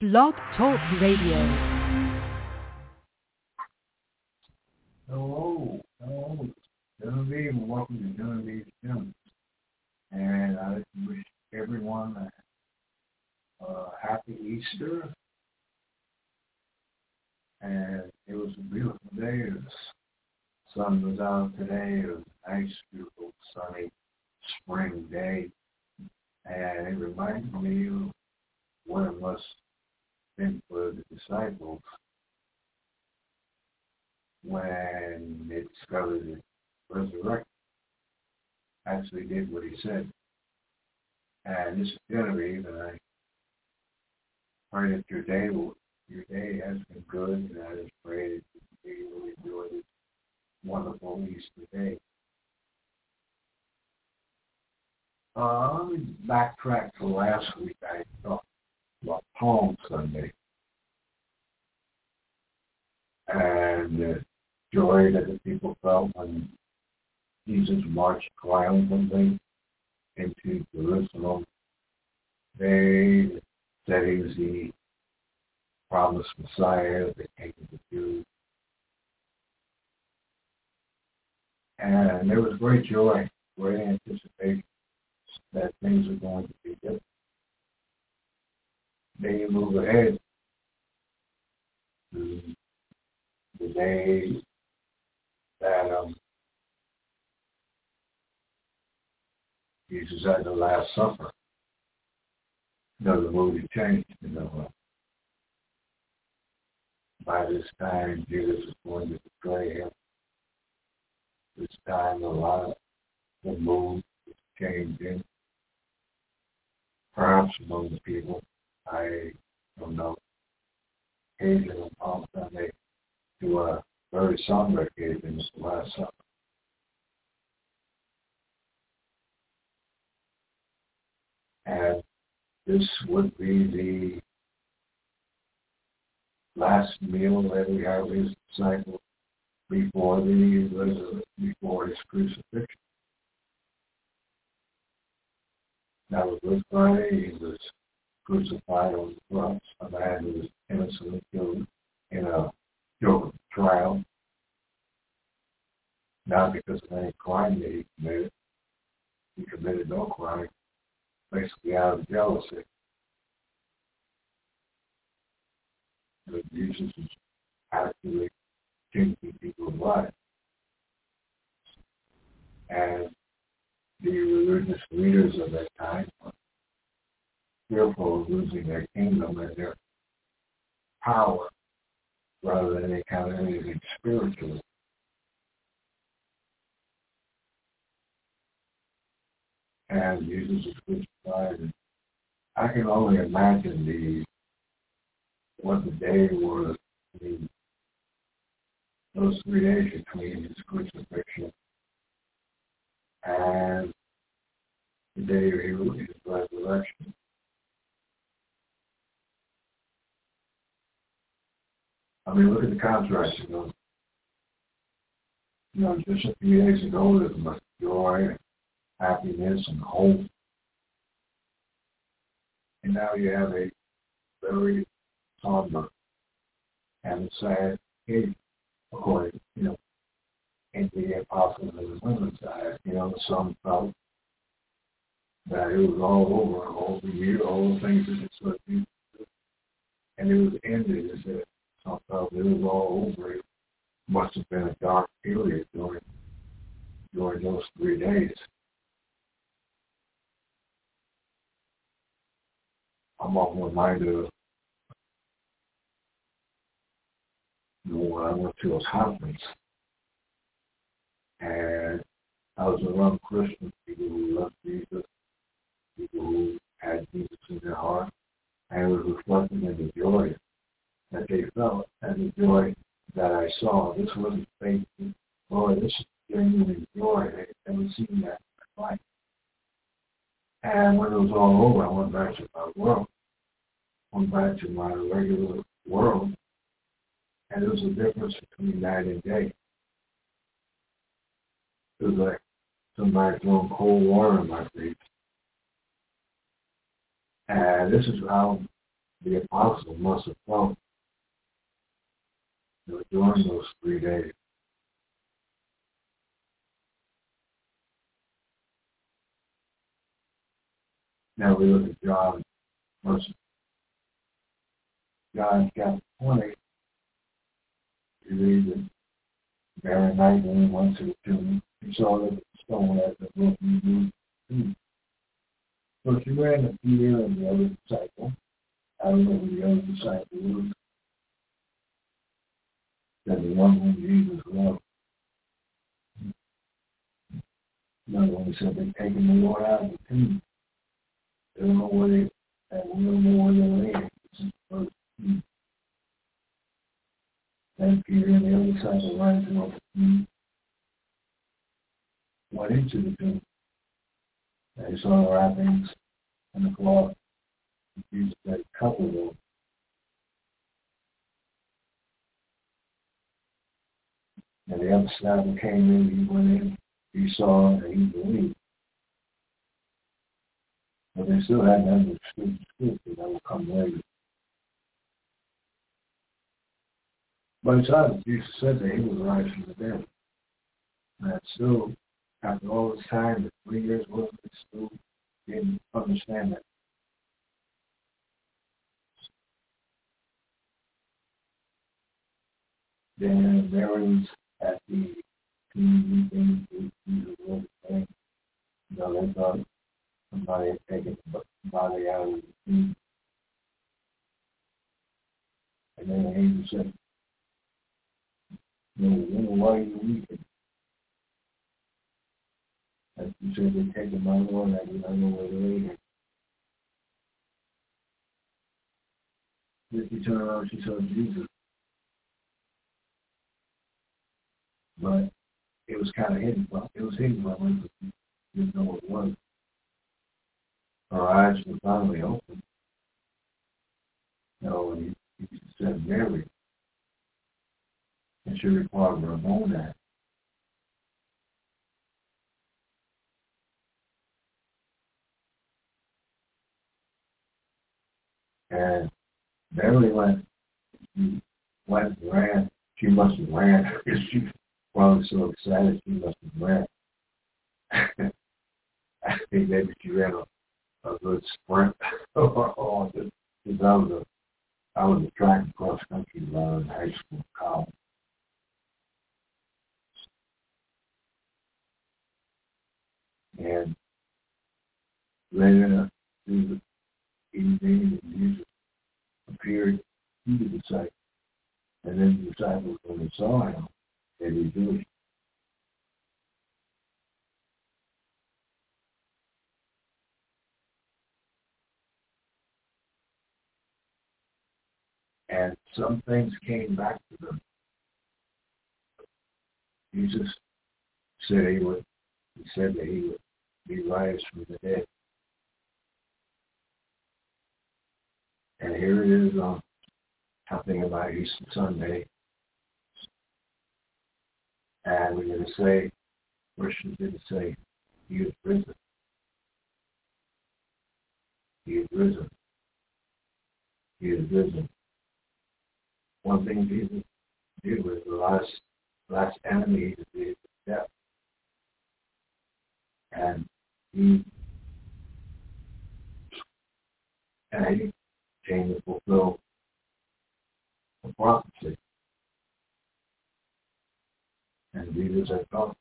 Blog Talk Radio. Hello, Genevieve, and welcome to Genevieve's Gems. And I wish everyone a happy Easter. And it was a beautiful day. The sun was out today. It was a nice, beautiful, sunny spring day. And it reminded me of what it must have been for the disciples when they discovered that resurrection actually did what he said. And this is Genevieve, and I pray that your day has been good, and I just pray that you will enjoy this wonderful Easter day. Let me backtrack to last week. I talked about Palm Sunday and the joy that the people felt when Jesus marched triumphantly into Jerusalem. They said he was the promised Messiah, the King of the Jews. And there was great joy, great anticipation that things are going to be different. Then you move ahead to the day that Jesus had the Last Supper. The mood had changed, By this time, Jesus was going to betray him. This time, a lot of the mood was changing. Perhaps among the people, I don't know, occasion on Palm Sunday to a very somber occasion, the Last Supper. And this would be the last meal that we have with his disciples before his crucifixion. That was Good Friday. He was crucified on the cross, a man who was innocently killed in a guilt trial, not because of any crime that he committed. He committed no crime, basically out of jealousy. But Jesus is actually changing people's lives. And the religious leaders of that time were fearful of losing their kingdom and their power rather than any kind of anything spiritual. And Jesus is crucified. And I can only imagine what the day was, those 3 days between his crucifixion and the day of his resurrection. I mean, look at the contrast, just a few days ago, there was much joy and happiness and hope. And now you have a very somber and sad case, according, in the apostles and the women's side. Some felt that it was all over, all the things that it's supposed to do. And it was ended as if some felt it was all over. It must have been a dark period during those 3 days. I'm often reminded of when I went to a conference, and I was around Christian people who loved Jesus, people who had Jesus in their heart, and it was reflecting in the joy that they felt and the joy that I saw. This wasn't fake. Boy, this is genuine joy. I've never seen that in my life. And when it was all over, I went back to my world, went back to my regular world, and there was a difference between night and day. It was like somebody throwing cold water in my face. And this is how the apostle must have felt during those 3 days. Now we look at John chapter 20. You read that Mary Magdalene went to the tomb. She saw that the stone had been broken. So she ran to Peter and the other disciple. I don't know who the other disciple was. That the one whom Jesus loved. Another one said they've taken the Lord out of the tomb. They don't know where they, and we don't know where they're laying. This is the first tomb. Then Peter and the other disciple ran to the tomb. Went into the tomb. They saw the wrappings and the cloth. Jesus had covered them. And the other disciple came in, he went in, he saw, and he believed. But they still hadn't understood the scripture that will come later. But it's obvious Jesus said that he was raised from the dead. And still, after all this time, the 3 years worth, they still didn't understand that. Then Mary's at the community thing, Jesus was saying, they thought somebody had taken the body out of the tomb. And then the angel said, why are you weeping? And she said, they're taking my Lord, and I do not know where they're laying. Then she turned around, she saw Jesus. But it was kind of hidden. It was hidden by her. She didn't know what it was. Her eyes were finally open. And he said, Mary. And she replied, Ramona. And Mary went and ran. She must have ran because she was probably so excited she must have ran. I think maybe she ran a good sprint. Because I was a track and cross country runner in high school, college. And later, through the evening, Jesus appeared to the disciples. And then the disciples, when they saw him, they rejoiced. And some things came back to them. Jesus said he said that he would be raised from the dead. And here it is on something about Easter Sunday. And we're going to say, Christians didn't say, he is risen. He is risen. He is risen. One thing Jesus did was the last enemy he did was death. And he came to fulfill the prophecy. And Jesus had taught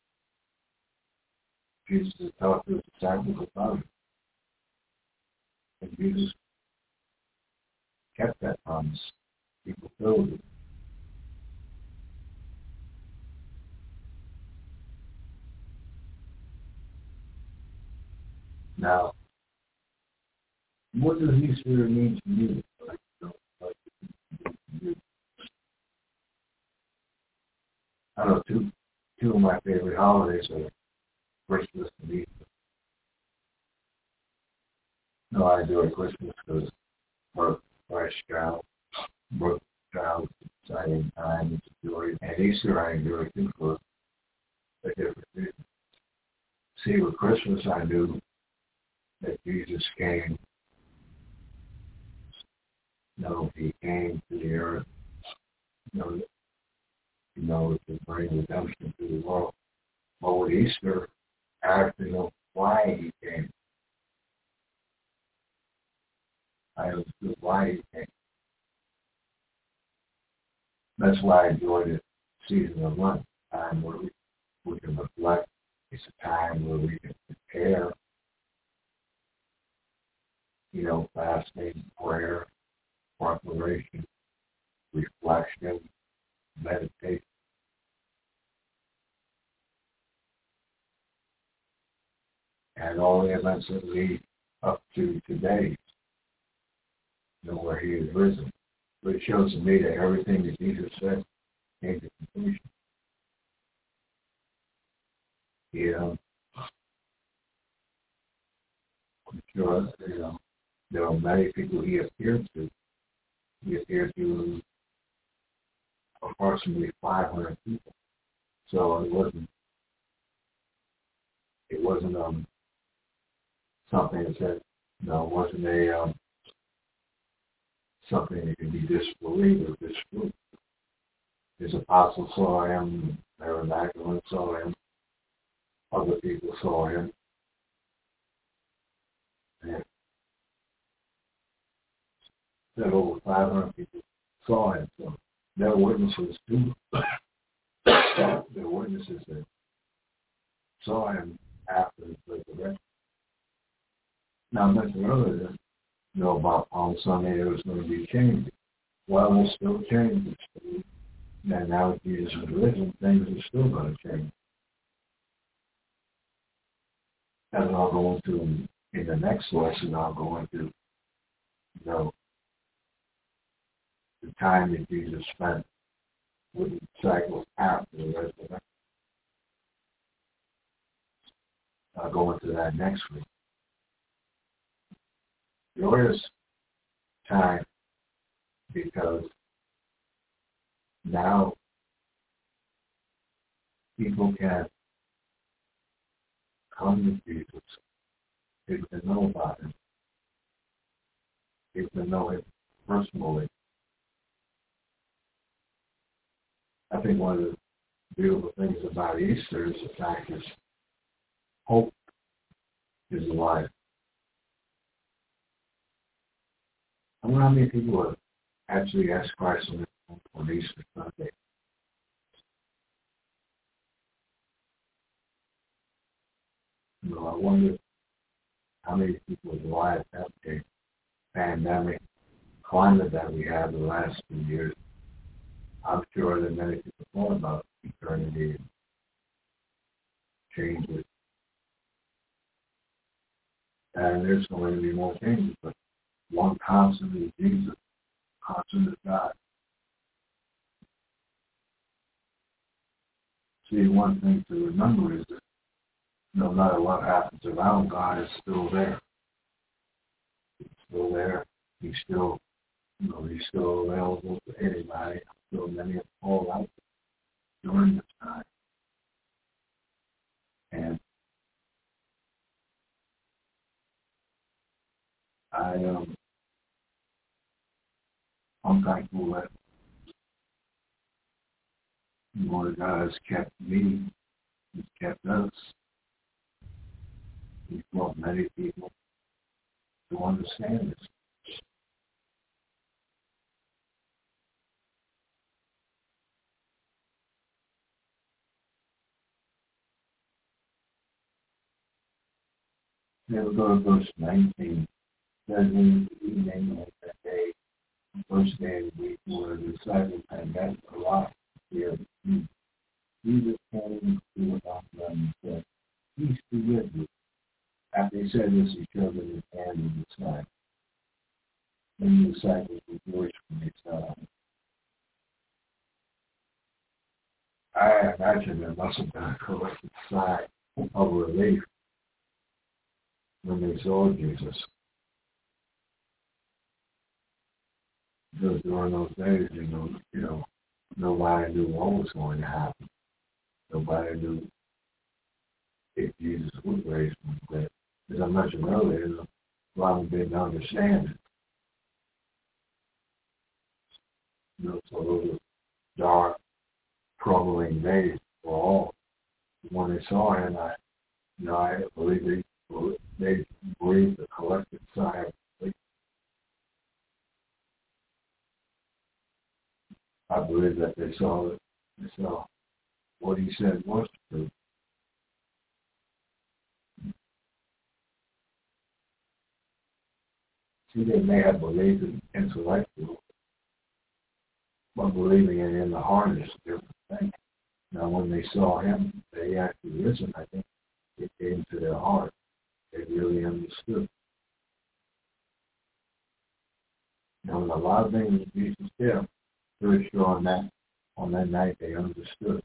his disciples about it. And Jesus kept that promise. He fulfilled it. Now, what does Easter mean to you? I know two of my favorite holidays are Christmas and Easter. No, I enjoy Christmas because birth Christ child, birth child, exciting time, it's joy. And Easter I enjoy too for a different reason. See, with Christmas I knew that Jesus came He came to the earth, you to bring redemption to the world. But with Easter, I have to know why he came. I understood why he came. That's why I enjoy the season of Lent, time where we can reflect. It's a time where we can prepare, fasting, prayer, preparation, reflection, meditation. And all the events that lead up to today, where he is risen. But it shows to me that everything that Jesus said came to completion. I'm sure, there are many people he appeared to. He appeared to approximately 500 people. So it wasn't something that said, it wasn't a something that could be disbelieved or disproved. His apostles saw him, Mary Magdalene saw him, other people saw him. And that over 500 people saw him. So there were witnesses too. There were witnesses that saw him after his resurrection. Now, I mentioned earlier, about Palm Sunday, there was going to be changes. Well, there's still changes. And now that Jesus is risen, things are still going to change. As I'll go into in the next lesson, I'll go into, the time that Jesus spent with the disciples after the resurrection. I'll go into that next week. There is time because now people can come to Jesus. People can know about him. People can know him personally. I think one of the beautiful things about Easter is the fact that hope is alive. I wonder how many people have actually asked Christ on Easter Sunday. I wonder how many people have alive after the pandemic climate that we had the last few years. I'm sure that many people thought about eternity and changes. And there's going to be more changes, but one constant is Jesus, constant is God. See, one thing to remember is that no matter what happens around, God is still there. He's still there. He's still, he's still available to anybody. Still many have called out during this time. And I'm thankful that the Lord God has kept me. He's kept us. He's brought many people to understand this. Now we go to verse 19. Says in the evening of that day, first day of the week, where the disciples had met a lot here. Jesus came to about them and said, "Peace be with you." After he said this, he showed them his hand and his side. Then the disciples rejoiced when they saw him. I imagine there must have been a collective sigh of relief when they saw Jesus. Because during those days, nobody knew what was going to happen. Nobody knew if Jesus would raise from the dead. As I mentioned earlier, a lot of them didn't understand it. So those were dark, troubling days for all. When they saw him, I believe they breathed a collective sigh of relief. I believe that they saw what he said was true. See, they may have believed it intellectually, but believing it in the heart is a different thing. Now, when they saw him, they actually listened. I think it came to their heart. They really understood. Now, a lot of things that Jesus did, pretty sure on that night they understood.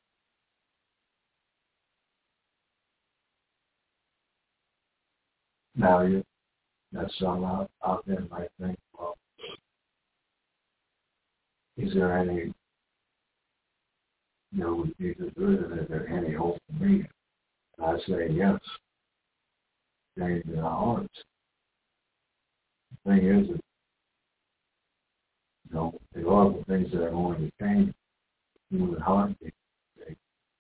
Now, that's some out there might think, well, is there any, with Jesus risen, is there any hope for me? And I say yes. Change in our hearts. The thing is, there are the things that are going to change the human heart. That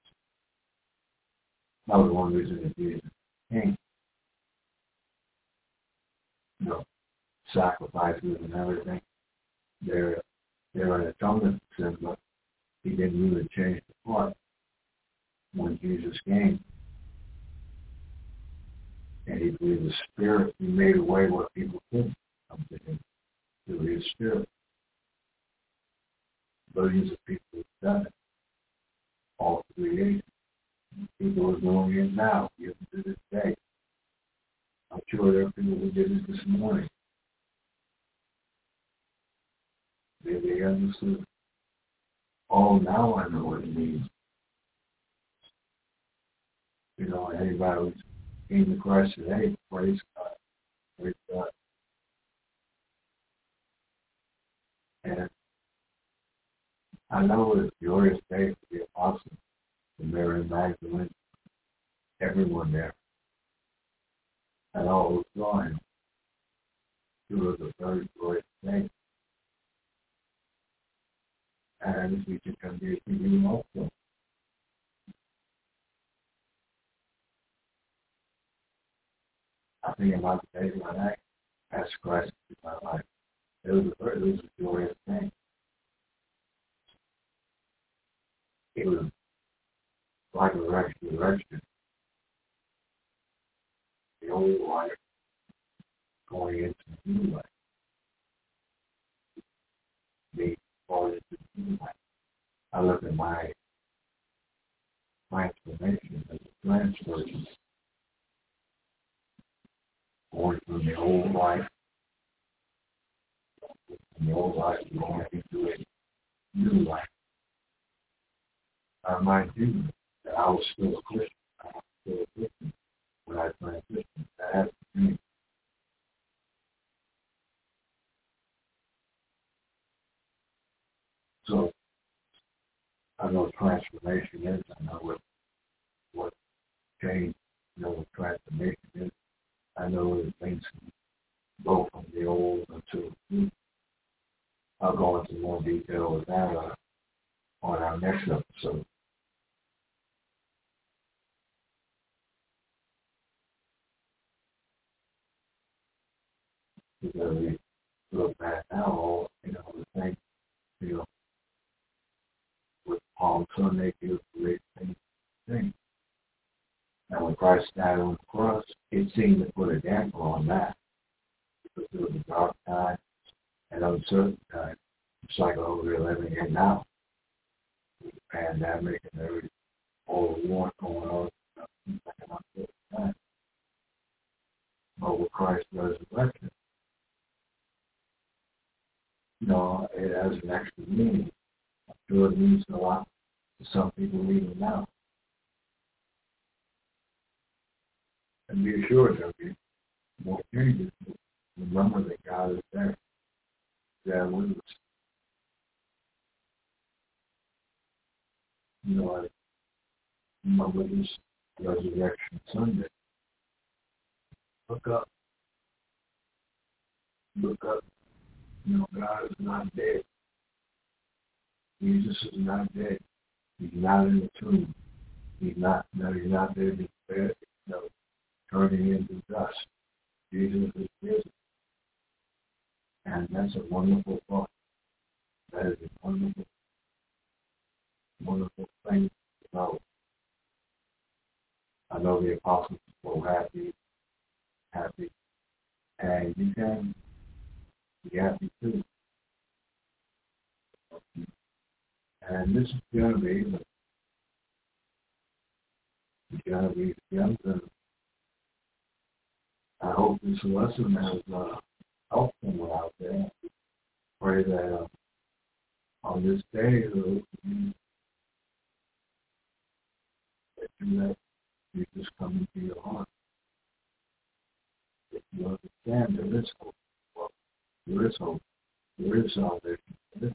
was one reason that Jesus came. Sacrifices and everything. They're an atonement for sin, but he didn't really change the heart when Jesus came. And he believed the Spirit, he made away what people couldn't come to him through his Spirit. Billions of people have done it. All creation. People are doing it now, even to this day. I'm sure there are people who did it this morning. They understood. Oh, now I know what it means. Anybody who's came to Christ today, praise God. Praise God. And I know it's a glorious day for the apostles, and Mary Magdalene, everyone there, and all who saw him. It was a very glorious day. And we can come here to you also. I think about the day when I asked Christ into my life. It was a glorious thing. It was like a resurrection. The old life going into the new life. Being born into the new life. I look at my transformation as a transformation. Going from the old life, going into a new life. I remind you that I was still a Christian. I was still a Christian when I transitioned. That happened to me. So I know what transformation is. I know what change, what transformation is. I know what it means to go from the old into the new. I'll go into more detail with that on our next episode. Because we look back now, the thing, with Palm Sunday, he was a great thing. And when Christ died on the cross, it seemed to put a damper on that. Because it was a dark time and uncertain time. It's like what we're living in now. With the pandemic and everything, all the war going on. It's like an uncertain time. But with Christ's resurrection, it has an extra meaning. I'm sure it means a lot to some people even now. And be assured there'll be more changes. Remember that God is there. There with us. I remember this Resurrection Sunday. Look up. God is not dead. Jesus is not dead. He's not in the tomb. He's not there in bed, turning into dust. Jesus is risen. And that's a wonderful thought. That is a wonderful, wonderful thing to know. I know the apostles were happy, and you can be happy too. And this is going to be and I hope this lesson has helped someone out there. Pray that on this day, that you let Jesus come into your heart. If you understand there is hope. Well, there is hope. There is salvation.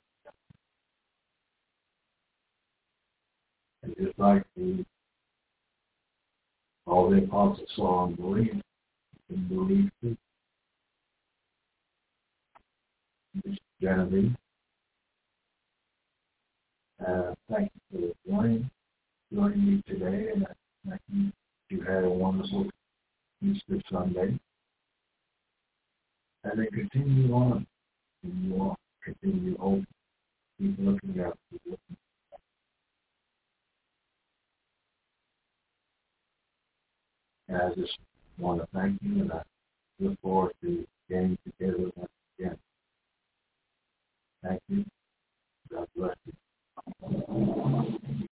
And just like all the apostles saw and believed, you can believe too. This is Genevieve. Thank you for joining me today, and I think you had a wonderful Easter Sunday. And then continue on, continue on, keep looking up, And I just want to thank you, and I look forward to getting together once again. Thank you. God bless you.